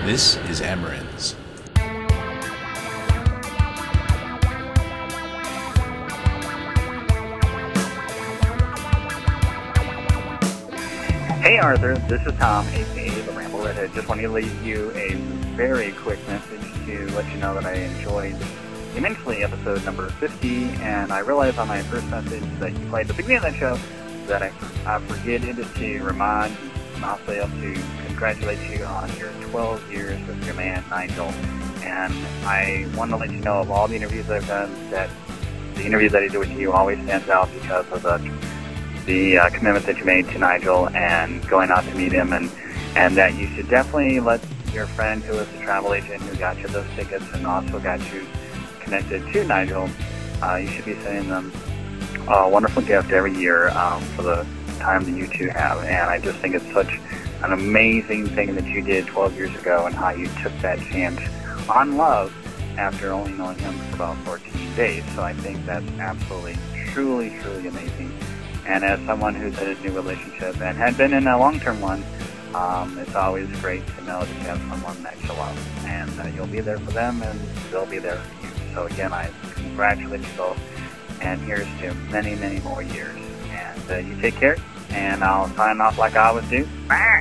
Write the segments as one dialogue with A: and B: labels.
A: This is Amarins.
B: Hey Arthur, this is Tom, aka The Ramble Redhead. Just wanted to leave you a very quick message to let you know that I enjoyed immensely episode number 50, and I realized on my first message that you played at the beginning of that show that I forgetted to remind Marcel to congratulate you on your 12 years with your man Nigel. And I want to let you know of all the interviews I've done that the interview that I did with you always stands out because of the commitment that you made to Nigel and going out to meet him, and that you should definitely let your friend who was the travel agent who got you those tickets and also got you connected to Nigel, you should be sending them a wonderful gift every year for the time that you two have. And I just think it's such an amazing thing that you did 12 years ago and how you took that chance on love after only knowing him for about 14 days. So I think that's absolutely, truly, truly amazing. And as someone who's in a new relationship and had been in a long-term one, it's always great to know that you have someone that you love. And you'll be there for them, and they'll be there for you. So again, I congratulate you both. And here's to many, many more years. And you take care, and I'll sign off like I always do. Bye!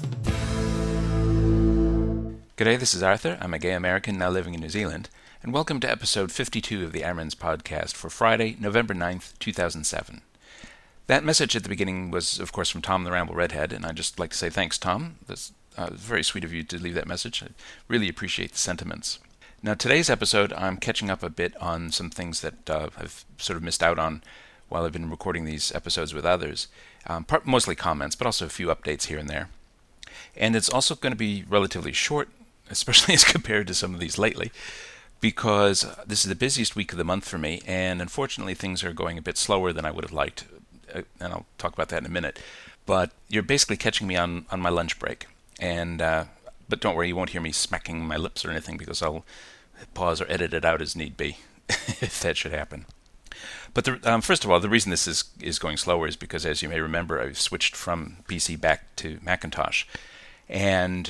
A: G'day, this is Arthur. I'm a gay American now living in New Zealand, and welcome to episode 52 of the Amarins podcast for Friday, November 9th, 2007. That message at the beginning was, of course, from Tom the Ramble Redhead, and I'd just like to say thanks, Tom. That's very sweet of you to leave that message. I really appreciate the sentiments. Now, today's episode, I'm catching up a bit on some things that I've sort of missed out on while I've been recording these episodes with others. Mostly comments, but also a few updates here and there. And it's also going to be relatively short, especially as compared to some of these lately, because this is the busiest week of the month for me, and unfortunately things are going a bit slower than I would have liked. And I'll talk about that in a minute. But you're basically catching me on my lunch break. And but don't worry, you won't hear me smacking my lips or anything, because I'll pause or edit it out as need be, if that should happen. But first of all, the reason this is going slower is because, as you may remember, I've switched from PC back to Macintosh. And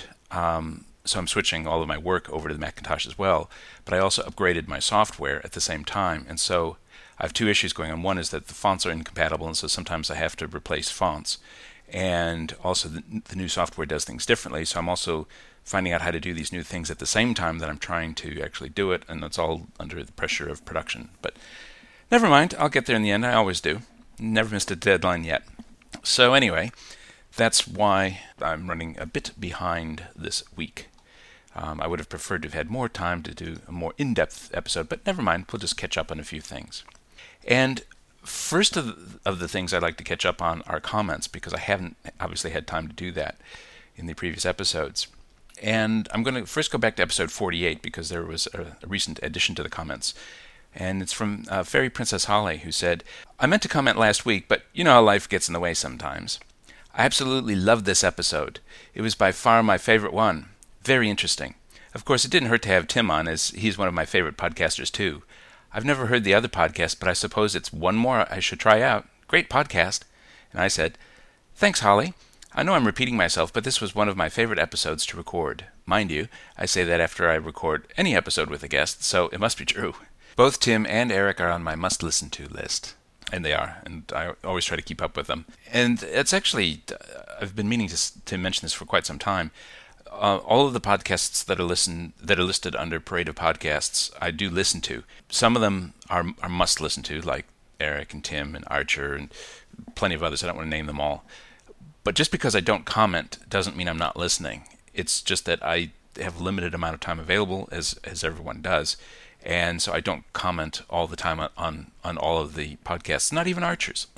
A: so I'm switching all of my work over to the Macintosh as well. But I also upgraded my software at the same time. And so I have two issues going on. One is that the fonts are incompatible, and so sometimes I have to replace fonts. And also the new software does things differently, so I'm also finding out how to do these new things at the same time that I'm trying to actually do it, and that's all under the pressure of production. But never mind, I'll get there in the end. I always do. Never missed a deadline yet. So anyway, that's why I'm running a bit behind this week. I would have preferred to have had more time to do a more in-depth episode, but never mind, we'll just catch up on a few things. And first of the things I'd like to catch up on are comments, because I haven't obviously had time to do that in the previous episodes. And I'm going to first go back to episode 48, because there was a recent addition to the comments. And it's from Fairy Princess Holly, who said, "I meant to comment last week, but you know how life gets in the way sometimes. I absolutely loved this episode. It was by far my favorite one. Very interesting. Of course, it didn't hurt to have Tim on, as he's one of my favorite podcasters too. I've never heard the other podcast, but I suppose it's one more I should try out. Great podcast." And I said, "Thanks, Holly. I know I'm repeating myself, but this was one of my favorite episodes to record. Mind you, I say that after I record any episode with a guest, so it must be true. Both Tim and Eric are on my must-listen-to list." And they are, and I always try to keep up with them. And it's actually, I've been meaning to mention this for quite some time. All of the podcasts that are listed under Parade of Podcasts, I do listen to. Some of them are must listen to, like Eric and Tim and Archer and plenty of others. I don't want to name them all. But just because I don't comment doesn't mean I'm not listening. It's just that I have a limited amount of time available, as everyone does, and so I don't comment all the time on all of the podcasts, not even Archer's,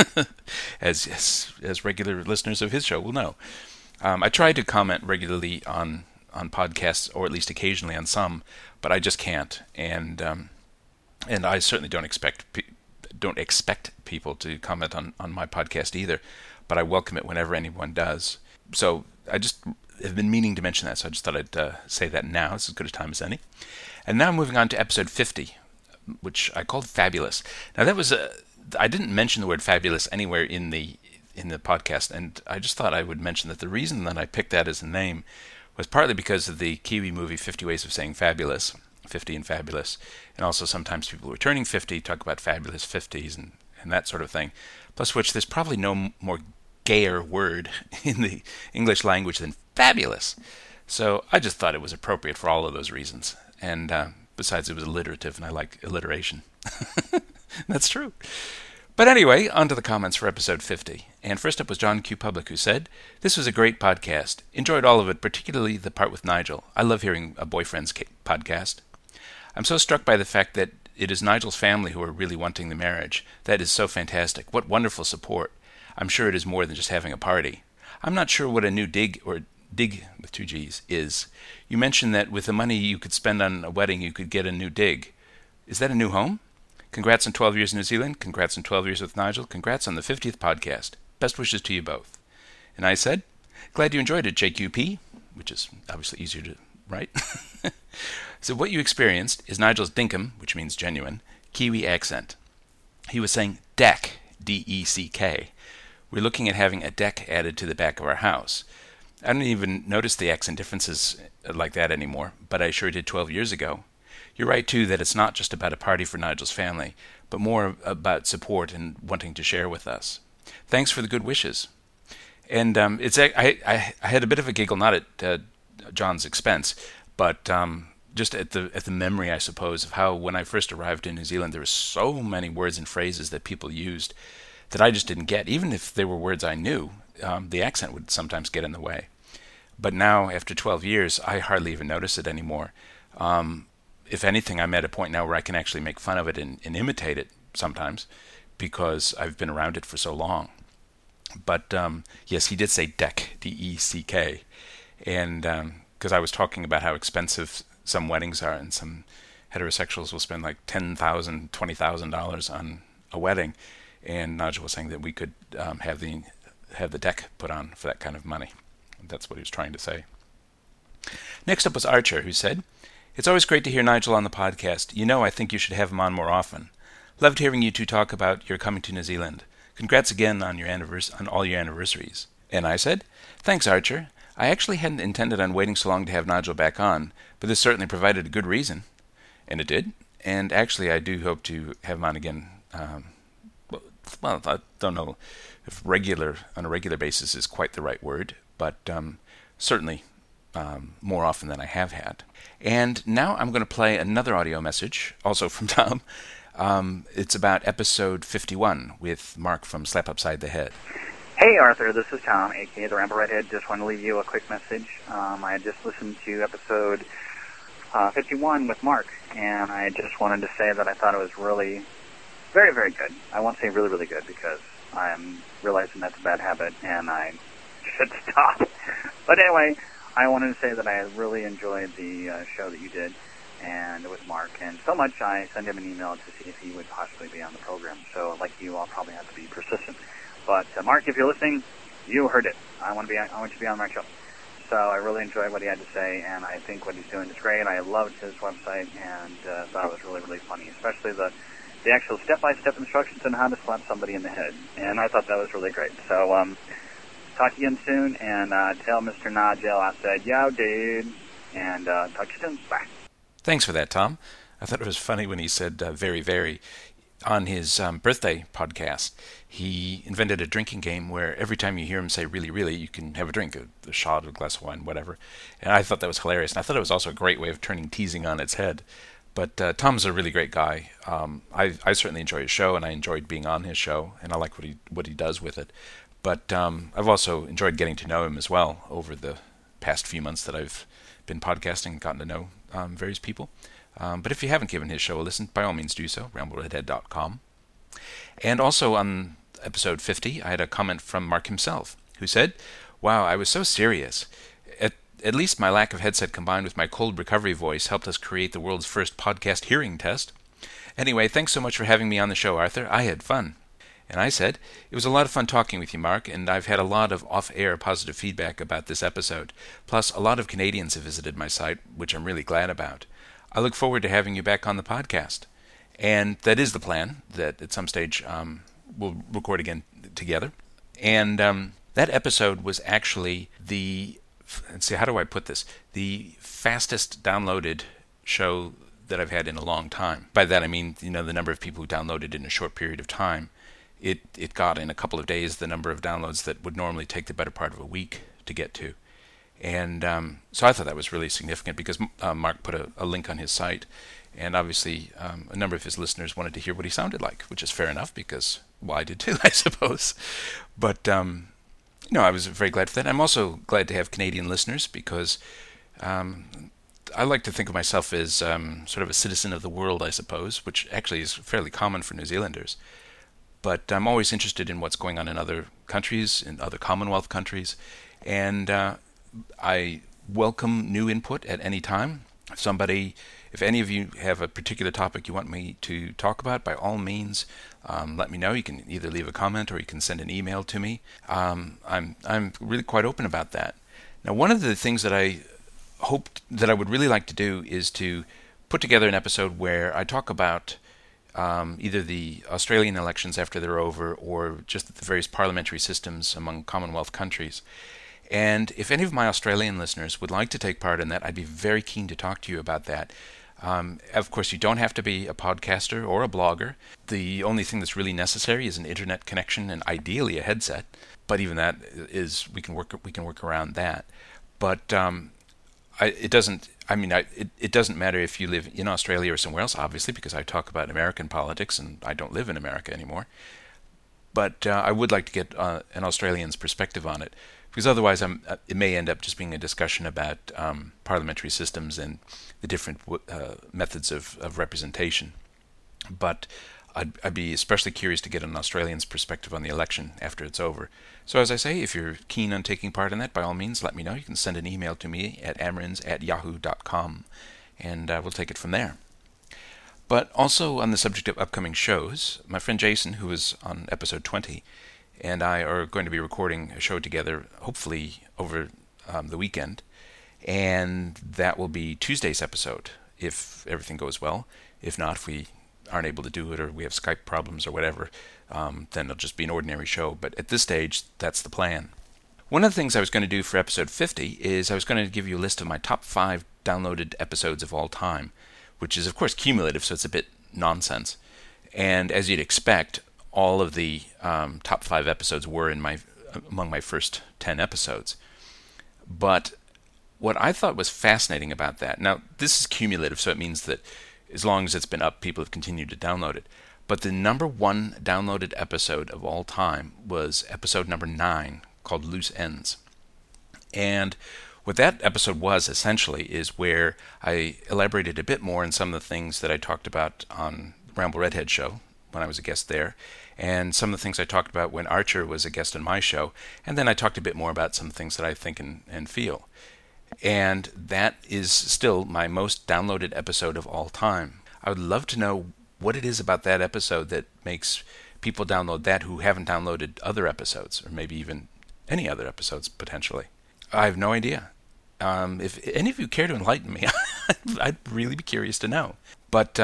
A: as regular listeners of his show will know. I try to comment regularly on podcasts, or at least occasionally on some, but I just can't. And I certainly don't expect people to comment on my podcast either. But I welcome it whenever anyone does. So I just have been meaning to mention that, so I just thought I'd say that now. It's as good a time as any. And now moving on to episode 50, which I called Fabulous. Now that was I didn't mention the word fabulous anywhere in the podcast, and I just thought I would mention that the reason that I picked that as a name was partly because of the Kiwi movie 50 Ways of Saying Fabulous, 50 and Fabulous, and also sometimes people who are turning 50 talk about fabulous 50s and that sort of thing. Plus which there's probably no more gayer word in the English language than fabulous. So I just thought it was appropriate for all of those reasons. And besides, it was alliterative, and I like alliteration. That's true. But anyway, on to the comments for episode 50. And first up was John Q. Public, who said, "This was a great podcast. Enjoyed all of it, particularly the part with Nigel. I love hearing a boyfriend's podcast. I'm so struck by the fact that it is Nigel's family who are really wanting the marriage. That is so fantastic. What wonderful support. I'm sure it is more than just having a party. I'm not sure what a new dig with two G's is. You mentioned that with the money you could spend on a wedding, you could get a new dig. Is that a new home? Congrats on 12 years in New Zealand. Congrats on 12 years with Nigel. Congrats on the 50th podcast. Best wishes to you both." And I said, "Glad you enjoyed it, JQP," which is obviously easier to write. "So what you experienced is Nigel's dinkum, which means genuine, Kiwi accent. He was saying deck, D-E-C-K. We're looking at having a deck added to the back of our house. I don't even notice the accent differences like that anymore, but I sure did 12 years ago. You're right, too, that it's not just about a party for Nigel's family, but more about support and wanting to share with us. Thanks for the good wishes." And I had a bit of a giggle, not at John's expense, but just at the memory, I suppose, of how when I first arrived in New Zealand, there were so many words and phrases that people used that I just didn't get. Even if they were words I knew, the accent would sometimes get in the way. But now, after 12 years, I hardly even notice it anymore. If anything, I'm at a point now where I can actually make fun of it and imitate it sometimes because I've been around it for so long. But yes, he did say deck, D-E-C-K. And because I was talking about how expensive some weddings are, and some heterosexuals will spend like $10,000, $20,000 on a wedding. And Nigel was saying that we could have the deck put on for that kind of money. That's what he was trying to say. Next up was Archer, who said, "It's always great to hear Nigel on the podcast. You know, I think you should have him on more often. Loved hearing you two talk about your coming to New Zealand. Congrats again on all your anniversaries." And I said, "Thanks, Archer. I actually hadn't intended on waiting so long to have Nigel back on, but this certainly provided a good reason." And it did. And actually, I do hope to have him on again. Well, I don't know if on a regular basis is quite the right word, but certainly more often than I have had. And now I'm going to play another audio message, also from Tom. It's about episode 51 with Mark from Slap Upside the Head.
B: Hey Arthur, this is Tom, aka the Ramble Redhead. Just want to leave you a quick message. I had just listened to episode 51 with Mark, and I just wanted to say that I thought it was really very, very good. I won't say really, really good because I'm realizing that's a bad habit and I should stop. But anyway, I wanted to say that I really enjoyed the show that you did and with Mark, and so much I sent him an email to see if he would possibly be on the program. So like you, I'll probably have to be persistent. But Mark, if you're listening, you heard it. I want you to be on my show. So I really enjoyed what he had to say, and I think what he's doing is great. I loved his website and thought it was really, really funny, especially the actual step-by-step instructions on how to slap somebody in the head. And I thought that was really great. So talk again soon, and tell Mr. Nigel I said, yo, dude, and talk to you soon. Bye.
A: Thanks for that, Tom. I thought it was funny when he said very, very. On his birthday podcast, he invented a drinking game where every time you hear him say really, really, you can have a drink, a shot, a glass of wine, whatever. And I thought that was hilarious. And I thought it was also a great way of turning teasing on its head. But Tom's a really great guy. I certainly enjoy his show, and I enjoyed being on his show, and I like what he does with it. But I've also enjoyed getting to know him as well over the past few months that I've been podcasting and gotten to know various people. But if you haven't given his show a listen, by all means do so, rambleredhead.com. And also on episode 50, I had a comment from Mark himself, who said, "Wow, I was so serious. At least my lack of headset combined with my cold recovery voice helped us create the world's first podcast hearing test. Anyway, thanks so much for having me on the show, Arthur. I had fun." And I said, "It was a lot of fun talking with you, Mark, and I've had a lot of off-air positive feedback about this episode. Plus, a lot of Canadians have visited my site, which I'm really glad about. I look forward to having you back on the podcast." And that is the plan, that at some stage we'll record again together. And that episode was actually the let's see, how do I put this? The fastest downloaded show that I've had in a long time. By that I mean, the number of people who downloaded in a short period of time. It got in a couple of days the number of downloads that would normally take the better part of a week to get to. And so I thought that was really significant because Mark put a link on his site, and obviously a number of his listeners wanted to hear what he sounded like, which is fair enough because, well, I did too, I suppose. But, I was very glad for that. I'm also glad to have Canadian listeners because I like to think of myself as sort of a citizen of the world, I suppose, which actually is fairly common for New Zealanders. But I'm always interested in what's going on in other countries, in other Commonwealth countries, and I welcome new input at any time. If any of you have a particular topic you want me to talk about, by all means, let me know. You can either leave a comment or you can send an email to me. I'm really quite open about that. Now, one of the things that I would really like to do is to put together an episode where I talk about either the Australian elections after they're over or just the various parliamentary systems among Commonwealth countries. And if any of my Australian listeners would like to take part in that, I'd be very keen to talk to you about that. Of course, you don't have to be a podcaster or a blogger. The only thing that's really necessary is an internet connection and ideally a headset. But even that is we can work around that. But it doesn't matter if you live in Australia or somewhere else, obviously, because I talk about American politics and I don't live in America anymore. But I would like to get an Australian's perspective on it, because otherwise it may end up just being a discussion about parliamentary systems and the different methods of representation. But I'd be especially curious to get an Australian's perspective on the election after it's over. So as I say, if you're keen on taking part in that, by all means, let me know. You can send an email to me at amrins@yahoo.com, and we'll take it from there. But also on the subject of upcoming shows, my friend Jason, who is on episode 20, and I are going to be recording a show together, hopefully over the weekend, and that will be Tuesday's episode, if everything goes well. If not, if we aren't able to do it or we have Skype problems or whatever, then it'll just be an ordinary show. But at this stage, that's the plan. One of the things I was going to do for episode 50 is I was going to give you a list of my top 5 downloaded episodes of all time, which is, of course, cumulative, so it's a bit nonsense. And as you'd expect, all of the top 5 episodes were among my first 10 episodes. But what I thought was fascinating about that, now this is cumulative, so it means that as long as it's been up, people have continued to download it. But the number 1 downloaded episode of all time was episode number 9, called Loose Ends. And what that episode was, essentially, is where I elaborated a bit more on some of the things that I talked about on the Ramble Redhead show when I was a guest there, and some of the things I talked about when Archer was a guest on my show, and then I talked a bit more about some things that I think and feel. And that is still my most downloaded episode of all time. I would love to know what it is about that episode that makes people download that who haven't downloaded other episodes, or maybe even any other episodes potentially. I have no idea. If any of you care to enlighten me, I'd really be curious to know. But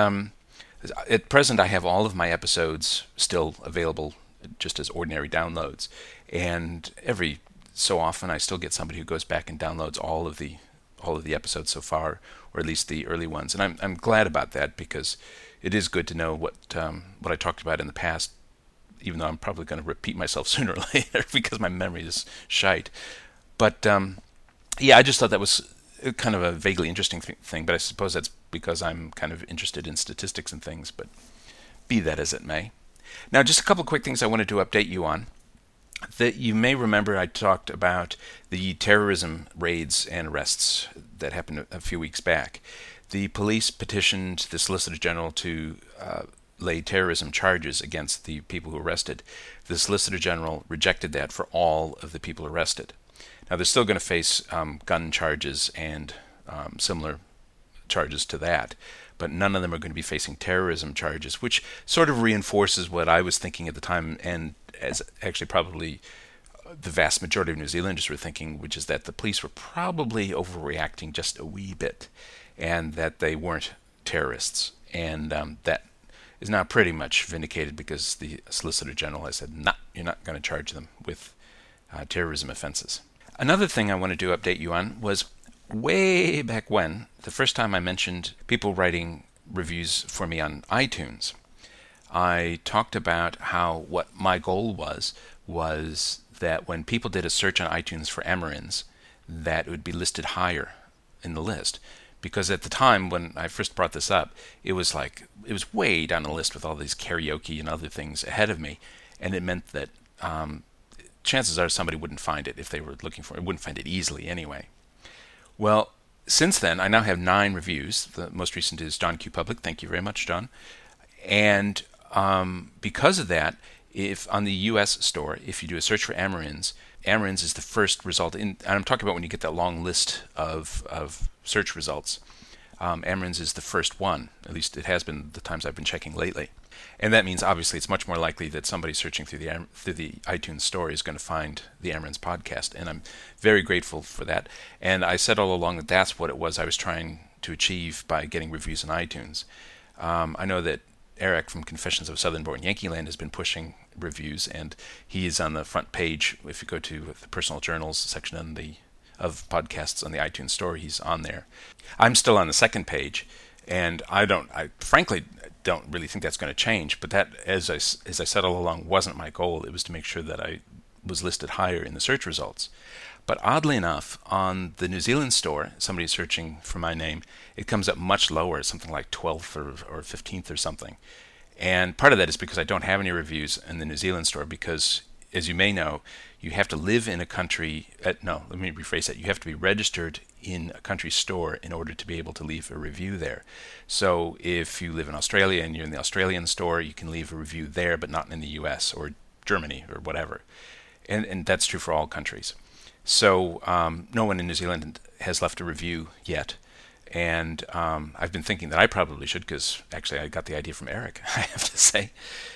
A: at present, I have all of my episodes still available just as ordinary downloads. And every so often, I still get somebody who goes back and downloads all of the episodes so far, or at least the early ones. And I'm glad about that, because it is good to know what I talked about in the past, even though I'm probably going to repeat myself sooner or later because my memory is shite. But yeah, I just thought that was kind of a vaguely interesting thing, but I suppose that's because I'm kind of interested in statistics and things, but be that as it may. Now, just a couple of quick things I wanted to update you on. That you may remember I talked about the terrorism raids and arrests that happened a few weeks back. The police petitioned the Solicitor General to lay terrorism charges against the people who arrested. The Solicitor General rejected that for all of the people arrested. Now, they're still going to face gun charges and similar charges to that, but none of them are going to be facing terrorism charges, which sort of reinforces what I was thinking at the time, and as actually probably the vast majority of New Zealanders were thinking, which is that the police were probably overreacting just a wee bit, and that they weren't terrorists. And that is now pretty much vindicated, because the Solicitor General has said, nah, you're not going to charge them with terrorism offenses. Another thing I wanted to update you on was way back when, the first time I mentioned people writing reviews for me on iTunes. I talked about how what my goal was that when people did a search on iTunes for Amerins, that it would be listed higher in the list. Because at the time when I first brought this up, it was way down the list with all these karaoke and other things ahead of me, and it meant that chances are somebody wouldn't find it if they were looking for it. Wouldn't find it easily anyway. Well, since then, I now have 9 reviews. The most recent is John Q. Public. Thank you very much, John. And because of that, if on the U.S. store, if you do a search for Amerins is the first result. And I'm talking about when you get that long list of search results. Amerins is the first one. At least it has been the times I've been checking lately. And that means, obviously, it's much more likely that somebody searching through the iTunes store is going to find the Amerins podcast. And I'm very grateful for that. And I said all along that that's what it was I was trying to achieve by getting reviews on iTunes. I know that Eric from Confessions of Southern Born Yankee Land has been pushing reviews, and he is on the front page. If you go to the Personal Journals section of podcasts on the iTunes store, he's on there. I'm still on the second page, and I frankly don't really think that's going to change, but that, as I said all along, wasn't my goal. It was to make sure that I was listed higher in the search results. But oddly enough, on the New Zealand store, somebody searching for my name, it comes up much lower, something like 12th or 15th or something. And part of that is because I don't have any reviews in the New Zealand store because, as you may know, you have to live in a country... no, let me rephrase that. You have to be registered in a country store in order to be able to leave a review there. So if you live in Australia and you're in the Australian store, you can leave a review there, but not in the US or Germany or whatever. And that's true for all countries. So no one in New Zealand has left a review yet. And I've been thinking that I probably should, because actually I got the idea from Eric, I have to say.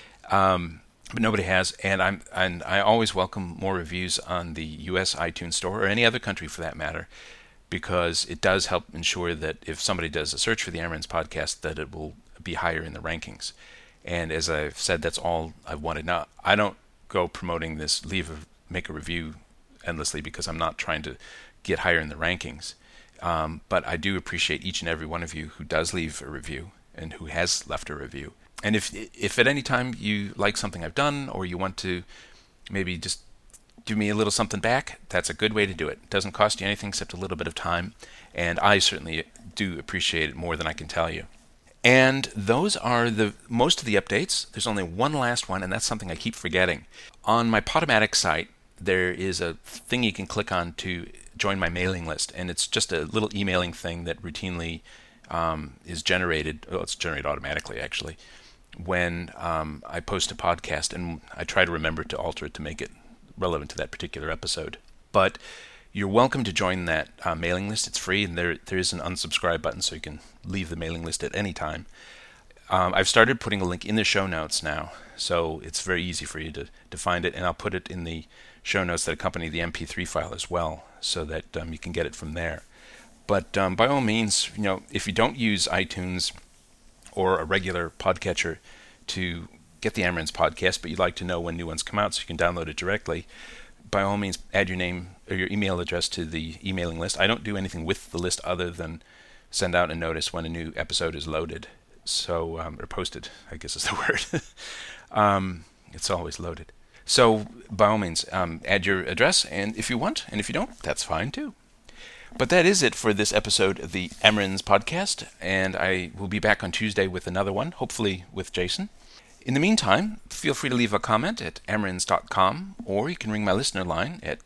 A: But nobody has, and I always welcome more reviews on the U.S. iTunes store, or any other country for that matter, because it does help ensure that if somebody does a search for the Amerins podcast, that it will be higher in the rankings. And as I've said, that's all I've wanted. Now, I don't go promoting this make a review endlessly, because I'm not trying to get higher in the rankings. But I do appreciate each and every one of you who does leave a review and who has left a review. And if at any time you like something I've done, or you want to maybe just give me a little something back, that's a good way to do it. It doesn't cost you anything except a little bit of time, and I certainly do appreciate it more than I can tell you. And those are most of the updates. There's only one last one, and that's something I keep forgetting. On my Podomatic site, there is a thing you can click on to join my mailing list, and it's just a little emailing thing that routinely is generated. Well, it's generated automatically, actually, when I post a podcast, and I try to remember to alter it to make it relevant to that particular episode. But you're welcome to join that mailing list. It's free, and there is an unsubscribe button, so you can leave the mailing list at any time. I've started putting a link in the show notes now, so it's very easy for you to find it, and I'll put it in the show notes that accompany the MP3 file as well, so that you can get it from there. But by all means, if you don't use iTunes or a regular podcatcher to get the Amerins podcast, but you'd like to know when new ones come out so you can download it directly, by all means, add your name or your email address to the emailing list. I don't do anything with the list other than send out a notice when a new episode is loaded. So, or posted, I guess is the word. It's always loaded. So, by all means, add your address, and if you want, and if you don't, that's fine too. But that is it for this episode of the Amerins podcast, and I will be back on Tuesday with another one, hopefully with Jason. In the meantime, feel free to leave a comment at amerins.com, or you can ring my listener line at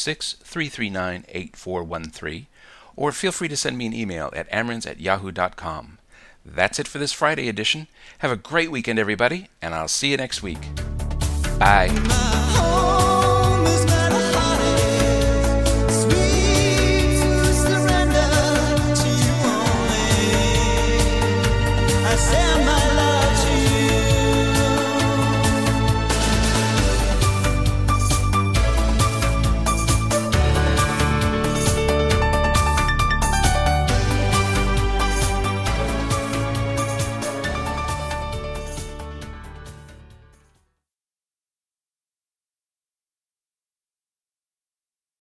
A: 206-339-8413, or feel free to send me an email at amerins@yahoo.com. That's it for this Friday edition. Have a great weekend, everybody, and I'll see you next week. Bye.